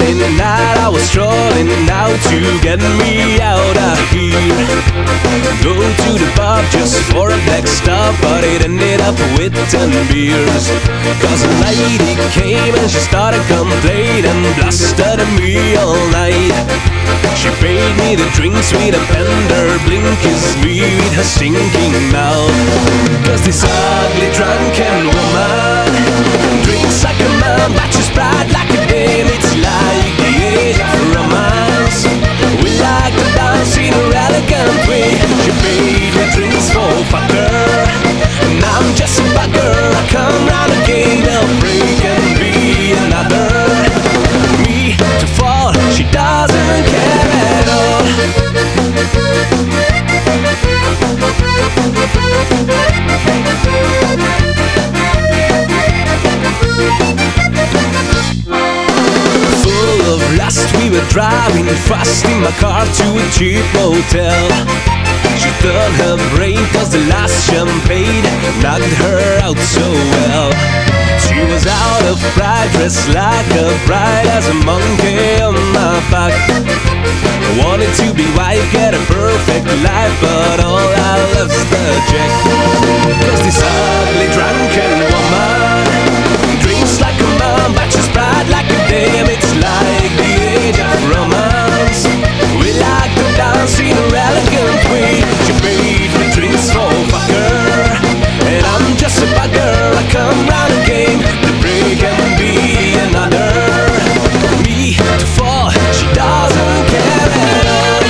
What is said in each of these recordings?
morning night I was strolling out to get me out of here. Go to the pub just for a black stuff, but it ended up with 10 beers. Cause a lady came and she started complaining, blustered at me all night. She paid me the drinks with a bender, blink kissed me with her stinking mouth. Cause this ugly drunken woman drinks like a man, but she's proud like a dame. It's like the age of romance. We like to dance in a elegant way. She paid me drinks for fucker, and I'm just a bugger. I come round again, I'll break and be another. Me to fall, she doesn't care at all. We were driving fast in my car to a cheap hotel. She turned her brain cause the last champagne knocked her out so well. She was out of pride, dressed like a bride, as a monkey on my back. Wanted to be wife, get a perfect life, but all I love's the jack. Cause this ugly drunken woman drinks like a man, but she's proud like a dame. It's like the age of romance. We like to dance in a elegant way. She paid for drinks for fucker, and I'm just a bugger. I come round again, the break and be another. Me to fall, she doesn't care at all.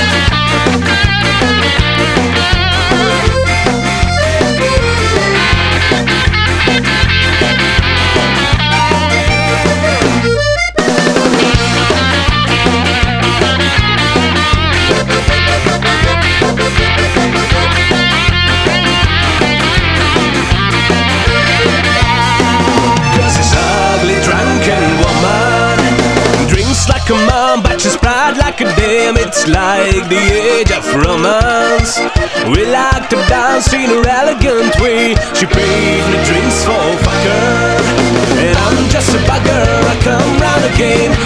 But she's proud like a dame. It's like the age of romance. We like to dance in a elegant way. She paid me drinks for fucker, and I'm just a bugger. I come round again,